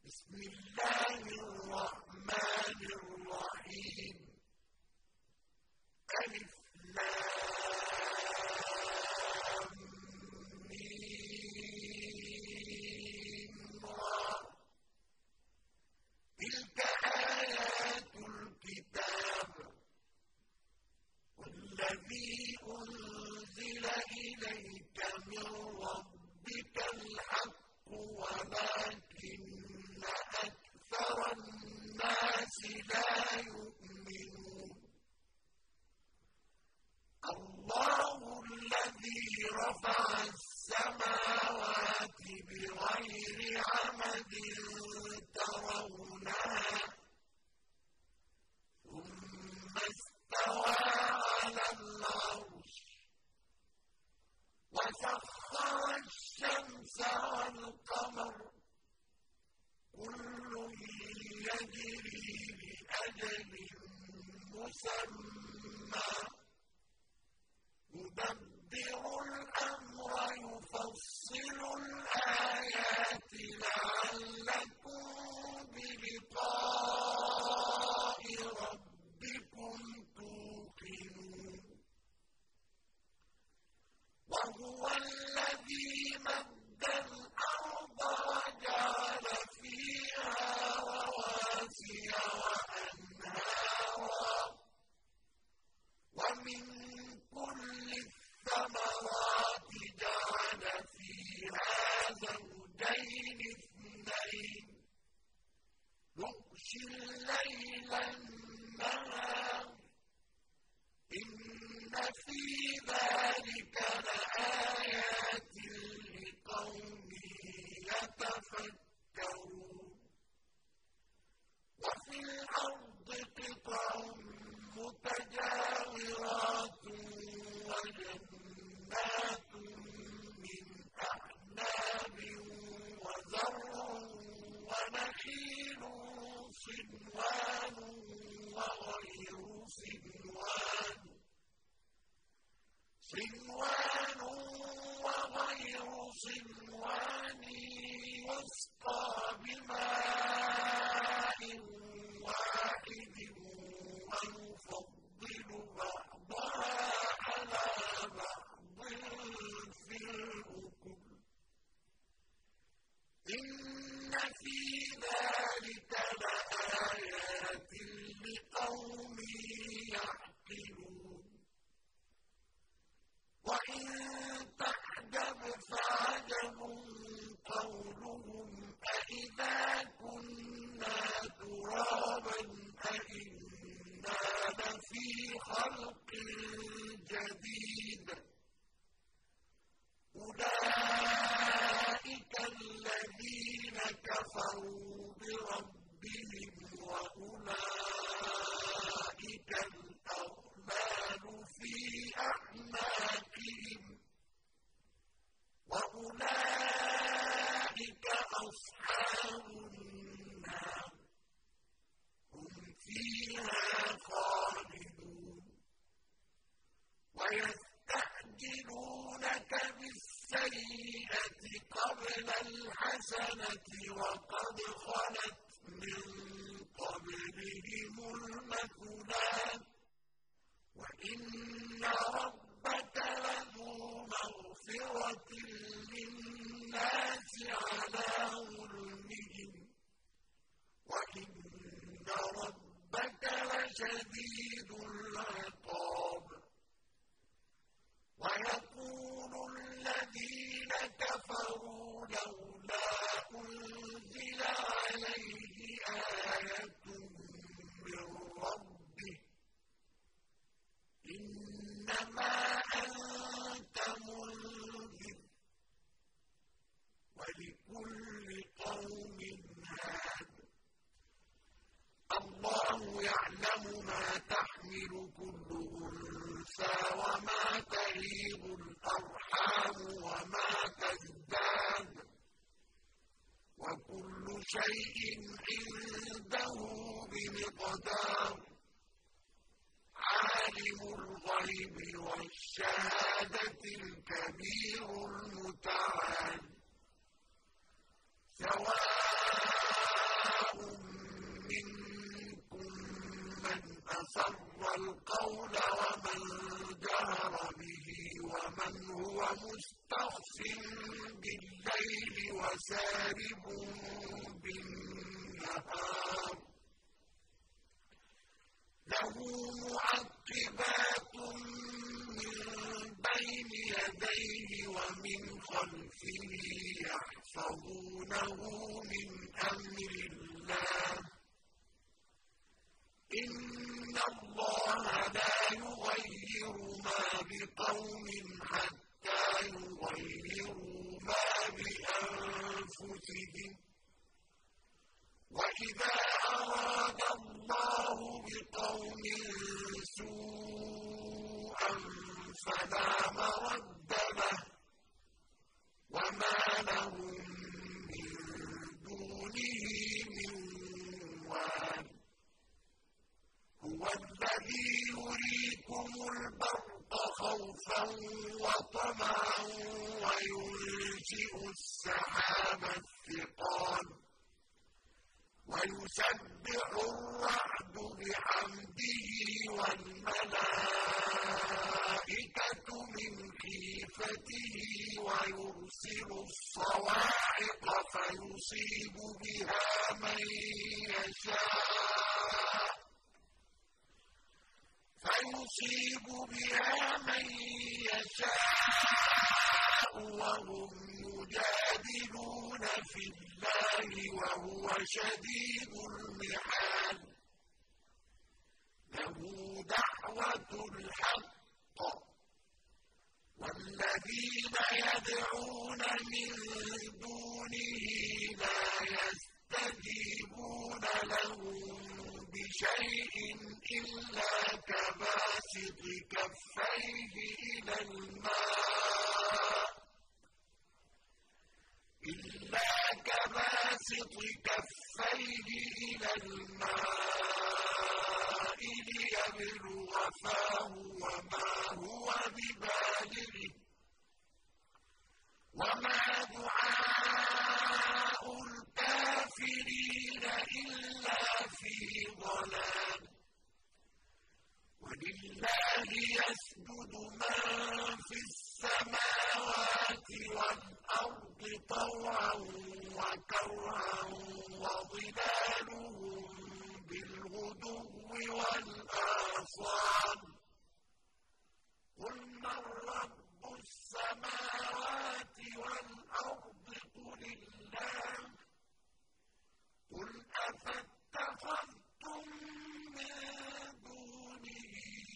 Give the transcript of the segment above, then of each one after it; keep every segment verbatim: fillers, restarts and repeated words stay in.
بسم الله الرحمن الرحيم ألف لام ميم را تلك آيات الكتاب والذي أنزل إليك من ربك الحق ولكن أكثر الناس لا يؤمنون الله الذي رفع السماوات بغير عمد ترونها ثم استوى على العرش وسخر الشمس والقمر كل يجري لأجل مسمى يدبر الأمر يفصل الآيات لعلكم بلقاء ربكم توقنون وهو الذي مد الأرض وجعل فيها رواسي وأنهارا ومن كل الثمرات جعل فيها زوجين اثنين يغشي الليل النهار إن في ذلك لآيات لقوم يتفكرون وفي الأرض قطع متجاورات وجنات من أعناب وزرع ونخيل صنوان وغير صنوان صنوان وغير صنوان يسقى بماء واحد ويفضل بعضها على بعض في الأكل إن في ذلك لآيات لقوم يعقلون وإن تعجب فعجب قولهم أإذا كنا ترابا أإنا لفي خلق جديد أولئك الذين كفروا بربهم وأولئك الأغلال في أعناقهم وأولئك أصحاب النار هم فيها خالدون ويستعجلونك بالسيئة قبل الحسنة وقد خلت من قبلهم المثلات وإن ربك لذو مغفرة للناس على ظلمهم وإن ربك لشديد العقاب ويقول الذين كفروا لولا أنزل عليه آية من ربه إنما أنت منذر ولكل قوم هاد الله يعلم ما تحمل كل أنثى وما تغيض الأرحام وما تزداد وكل شيء عنده بمقدار عالم الغيب والشهادة الكبير المتعال سواء لكم بالنهار له معقبات من بين يديه ومن خلفه يحفظونه من أمر الله إن الله لا يغير ما بقوم حتى يغيروا ما بأنفسهم وإذا أراد الله بقوم سوءا فلا مرد له وما لهم من دونه من وال هو الذي يريكم البرق خوفا وطمعا وينشئ السحاب الثقال ويسبح الرعد بحمده والملائكة من خيفته ويرسل الصواعق فيصيب بها من يشاء فيصيب بها من يشاء وهم يجادلون في الله وهو شديد المحال له دعوة الحق والذين يدعون من دونه لا يستجيبون لهم بشيء إلا كباسط كفيه إلى الماء إلا كباسط كفيه إلى الماء ليبلغ فاه وما هو ببالغه وما دعاء الكافرين إلا في ضلال ولله يسجد من في السماوات والأرض طوعا وكرها وظلالهم بالغدو والآصال قل من رب السماوات والأرض قل الله قل أفاتخذتم من دونه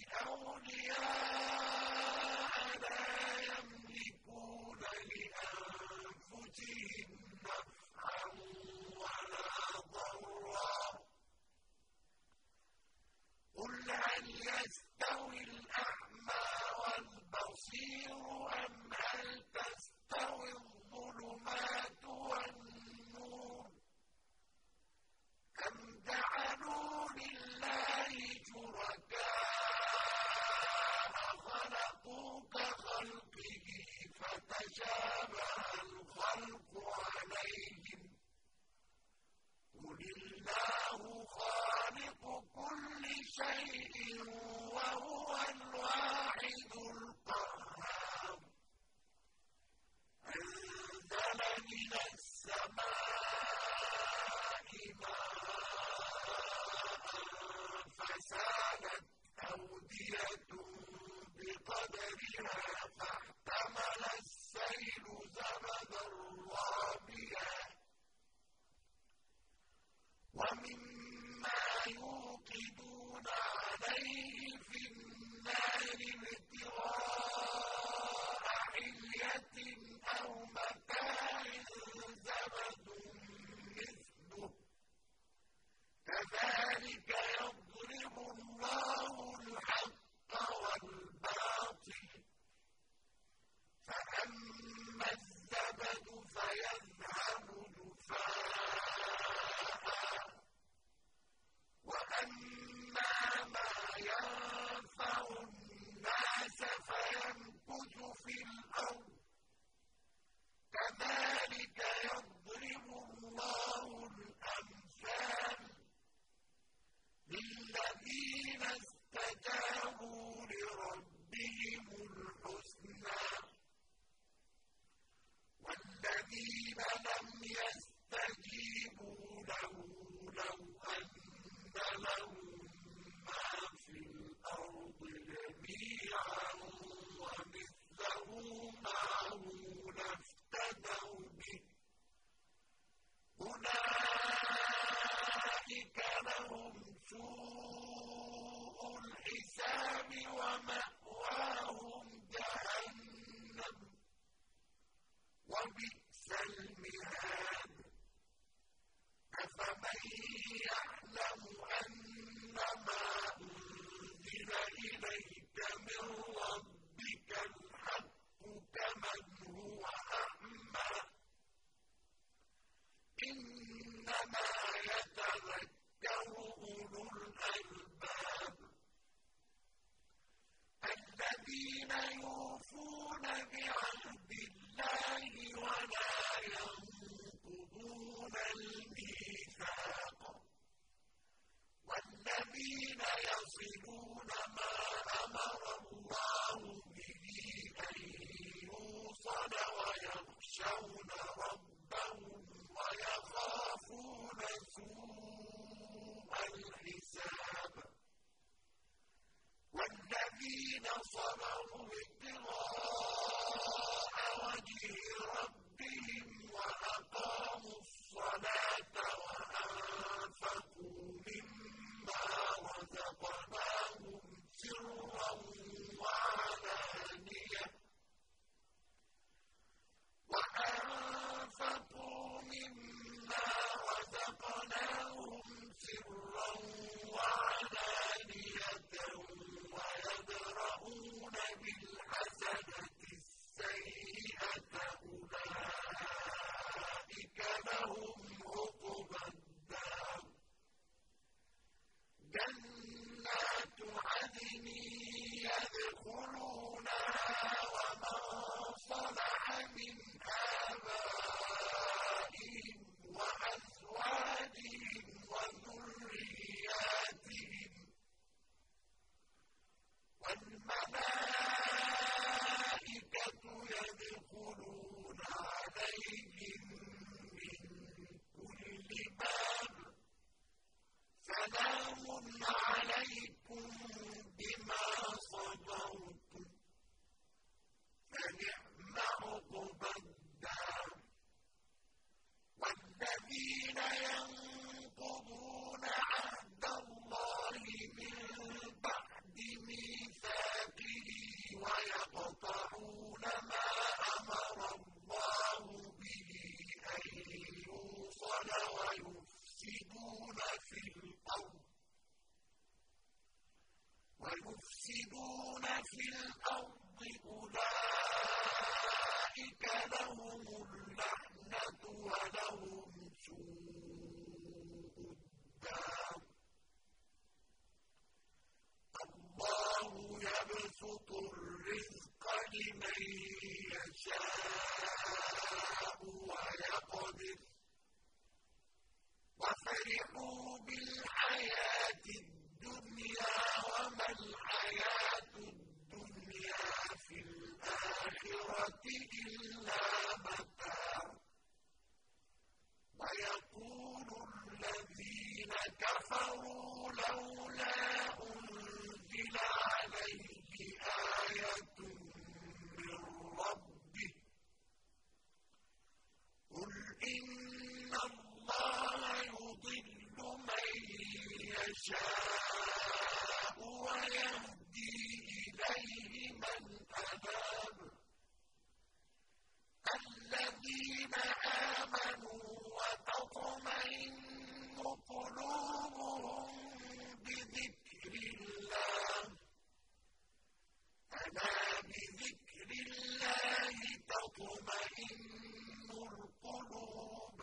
أولياء لا يملكون لأنفسهم نفعا ولا ضرا قل هل يستوي الأعمى والبصير أم هل تستوي الظلمات والنور أم جعلوا لله شركاء خلقوا كخلقه فتشابه الخلق عليهم قل الله خالق كل شيء وهو الواحد القهار أنزل من السماء ماء فسالت أودية بقدرها فاحتمل السيل زبدا رابيا ومما يوقدون عليه إِلَيْكَ مِن رَّبِّكَ الْحَقُّ كَمَنْ هُوَ أَعْمَىٰ ۚ إِنَّمَا يَتَذَكَّرُ أُولُو الْأَلْبَابِ الَّذِينَ يُوفُونَ بِعَهْدِ اللَّهِ وَلَا يَنقُضُونَ الْمِيثَاقَ وَالَّذِينَ يَصِلُونَ مَا أَمَرَ اللَّهُ بِهِ أَن يُوصَلَ وَيَخْشَوْنَ رَبَّهُمْ وَيَخَافُونَ سُوءَ الْحِسَابِ وَالَّذِينَ صَبَرُوا ابْتِغَاءَ وَجْهِ رَبِّهِمْ وَأَقَامُوا الصَّلَاةَ وَأَنفَقُوا مِمَّا رَزَقْنَاهُمْ سِرًّا وَعَلَانِيَةً وَأَنفَقُوا مِمَّا رَزَقْنَاهُمْ سِرًّا وَعَلَانِيَةً وَيَدْرَءُونَ بِالْحَسَنَةِ السَّيِّئَةَ أُولَٰئِكَ لَهُمْ عُقْبَى الدَّارِ ۖ جَنَّاتُ عَدْنٍ يَدْخُلُونَهَا وَمَن صَلَحَ مِنْ آبَائِهِمْ وَأَزْوَاجِهِمْ وَذُرِّيَّاتِهِمْ ۖ وَالْمَلَائِكَةُ يَدْخُلُونَ عَلَيْهِم مِّن كُلِّ بَابٍ ۚ سَلَامٌ عَلَيْكُم بِمَا صَبَرْتُمْ ۚ فَنِعْمَ عُقْبَى الدَّارِ وَالَّذِينَ يَنقُضُونَ عَهْدَ اللَّهِ مِن بَعْدِ مِيثَاقِهِ وَيَقْطَعُونَ مَا أَمَرَ اللَّهُ بِهِ أَن يُوصَلَ وَيُفْسِدُونَ فِي الْأَرْضِ وَيُفْسِدُونَ فِي الْأَرْضِ أُولَٰئِكَ لَهُمُ اللَّعْنَةُ وَلَهُمْ سُوءُ الدَّارِ اللَّهُ يَبْسُطُ الرِّزْقَ لِمَن يَشَاءُ وَيَقْدِرُ ۚ وَفَرِحُوا بِالْحَيَاةِ الدُّنْيَا وَمَا الْحَيَاةُ الدُّنْيَا فِي الْآخِرَةِ إِلَّا مَتَاعٌ وَيَقُولُ الَّذِينَ كَفَرُوا لَوْلَا أُنزِلَ عَلَيْهِ آيَةٌ مِّن رَّبِّهِ ۗ قُلْ إِنَّ اللَّهَ يُضِلُّ مَن يَشَاءُ وَيَهْدِي إِلَيْهِ مَنْ أَنَابَ الَّذِينَ آمَنُوا وَتَطْمَئِنُّ قُلُوبُهُم بِذِكْرِ اللَّهِ ۗ أَلَا بِذِكْرِ اللَّهِ تَطْمَئِنُّ الْقُلُوبُ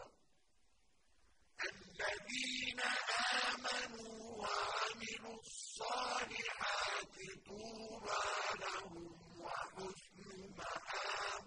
الَّذِينَ آمَنُوا وَعَمِلُوا الصَّالِحَاتِ طُوبَىٰ لَهُمْ وَحُسْنُ مَآبٍ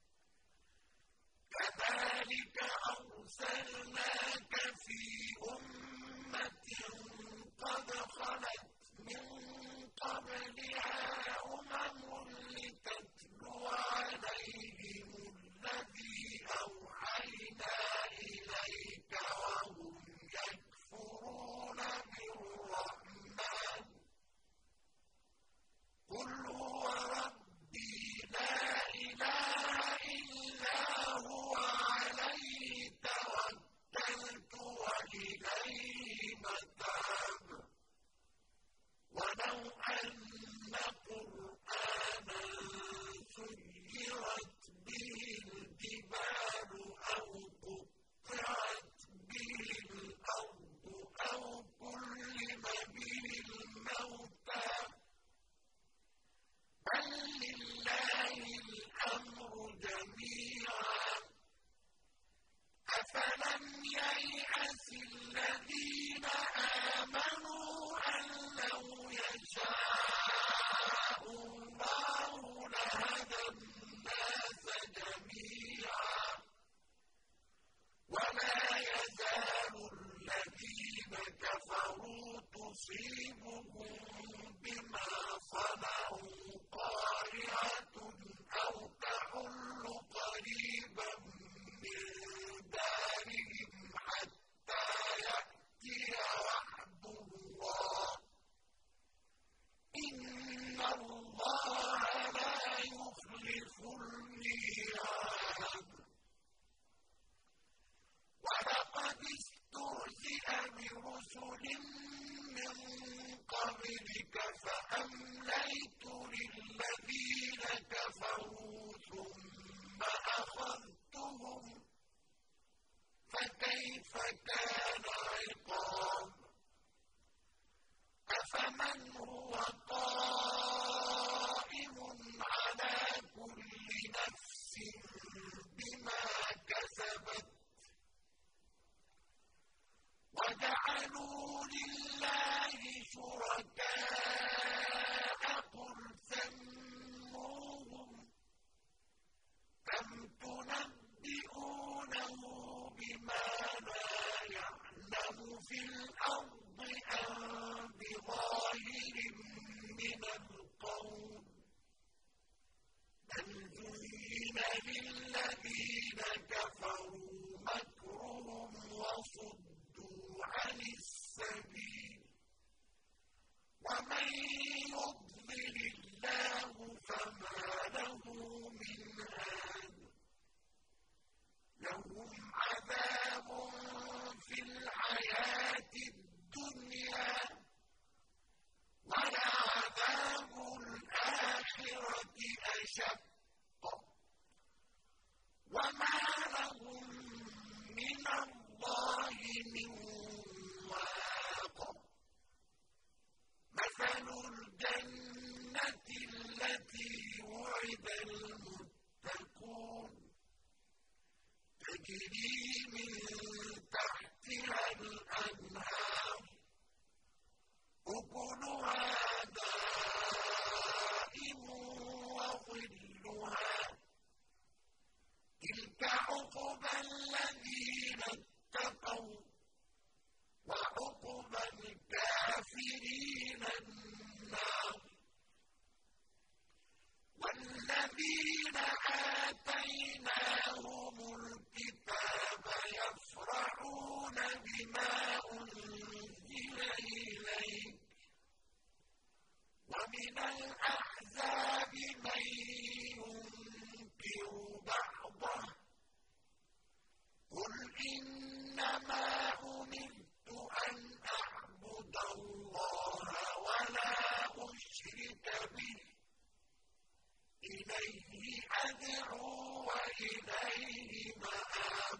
كَذَٰلِكَ أَرْسَلْنَاكَ فِي أُمَّةٍ قَدْ خَلَتْ مِن قَبْلِهَا أُمَمٌ لِّتَتْلُوَ عَلَيْهِمُ الَّذِي أَوْحَيْنَا إِلَيْكَ وَهُمْ يَكْفُرُونَ قَبْلِكَ فَأَمْلَيْتُ لِلَّذِينَ كَفَرُوا ثُمَّ أَخَذْتُهُمْ فَكَيْفَ كَانَ عِقَابِ أَفَمَنْ هُوَ قَائِمٌ عَلَىٰ كُلِّ نَفْسٍ بِمَا كَسَبَتْ وَجَعَلُوا لِلَّهِ شُرَكَاءَ قُلْ سَمُّوهُمْ أَمْ تُنَبِّئُونَهُ بِمَا لَا يَعْلَمُ فِي الْأَرْضِ أَم بِظَاهِرٍ مِّنَ الْقَوْلِ بَلْ زُيِّنَ لِلَّذِينَ كَفَرُوا مَكْرُهُمْ وَصُدُّوا عَنِ السَّبِيلِ وَمَن يُضْلِلِ اللَّهُ فَمَا لَهُ مِنْ هَادٍ لَّهُمْ عَذَابٌ فِي الْحَيَاةِ الدُّنْيَا وَلَعَذَابُ الْآخِرَةِ أَشَقُّ وَمَا لَهُم مِّنَ اللَّهِ مِن وَاقٍ مَثَلُ الْجَنَّةِ الَّتِي وُعِدَ الْمُتَّقُونَ تَجْرِي مِن تَحْتِهَا الْأَنْهَارُ أُكُلُهَا دَائِمٌ وَظِلُّهَا تِلْكَ عُقْبَى الَّذِينَ اتَّقَوْا وَعُقْبَى الْكَافِرِينَ النَّارُ وَالَّذِينَ آتَيْنَاهُمُ الْكِتَابَ يَفْرَحُونَ بِمَا أُنزِلَ إِلَيْكَ وَمِنَ الْأَحْزَابِ مَن يُنكِرُ بَعْضَهُ قُلْ إِنَّمَا أُمِرْتُ أَنْ أَعْبُدَ اللَّهَ وَلَا أُشْرِكَ بِهِ إِلَيْهِ أَدْعُو وَإِلَيْهِ مَآبِ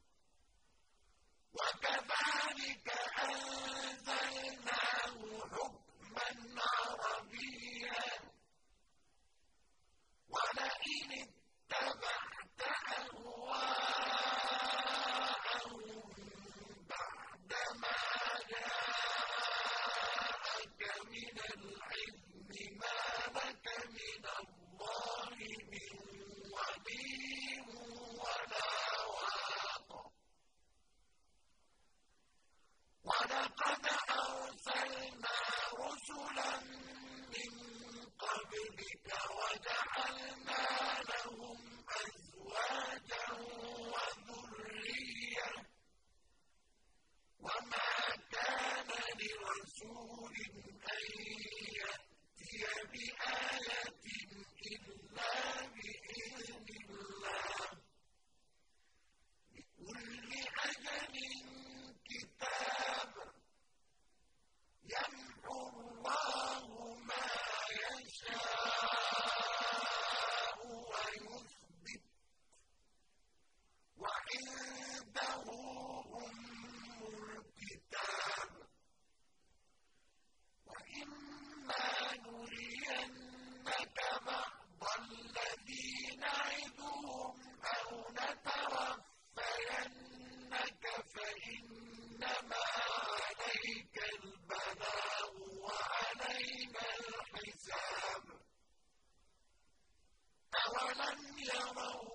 وَكَذَٰلِكَ أَنزَلْنَاهُ حُكْمًا عَرَبِيًّا وَلَئِنِ اتَّبَعْتَ أَهْوَاءَهُم بَعْدَمَا جَاءَكَ مِنَ الْعِلْمِ مَا لَكَ مِنَ اللَّهِ مِن وَلِيٍّ وَلَا وَاقٍ وَلَقَدْ أَرْسَلْنَا رُسُلًا مِّن قَبْلِكَ وَجَعَلْنَا لَهُمْ أَزْوَاجًا وَذُرِّيَّةً وَمَا كَانَ لِرَسُولٍ أَن يَأْتِيَ بِآيَةٍ إِلَّا بِإِذْنِ اللَّهِ لِكُلِّ أَجَلٍ كِتَابٌ يَمْحُو اللَّهُ مَا يَشَاءُ وَيُثْبِتُ وَعِندَهُ أُمُّ الْكِتَابِ وَإِمَّا نُرِيَنَّكَ بَعْضَ الَّذِي نَعِدُهُمْ أَوْ نَتَوَفَّيَنَّكَ فَإِنَّمَا عَلَيْكَ الْبَلَاغُ وَعَلَيْنَا الْحِسَابُ أَوَلَمْ يَرَوْا